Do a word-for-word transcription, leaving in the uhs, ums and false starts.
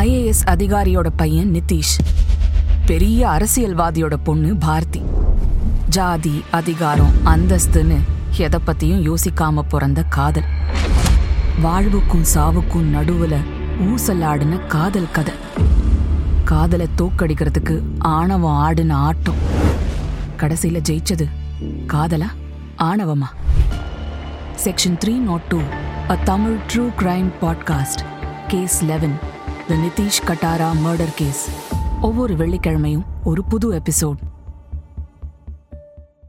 IAS அதிகாரியோட பையன் நிதிஷ், பெரிய அரசியல்வாதியோட பொண்ணு பாரதி. ஜாதி, அதிகாரம், அந்தஸ்துன்னு எதை பத்தியும் யோசிக்காம பிறந்த காதல். வாழ்வுக்கும் சாவுக்கும் நடுவுல ஊசலாடின காதல் கதை. காதலை தோக்கடிக்கிறதுக்கு ஆணவம் ஆடின ஆட்டம். கடைசியில ஜெயிச்சது காதலா ஆணவமா? Section three not two, a Tamil true crime podcast, case eleven, the Nitish Katara murder case. ஒவ்வொரு வெள்ளிக்கிழமையும் ஒரு புது எபிசோட்.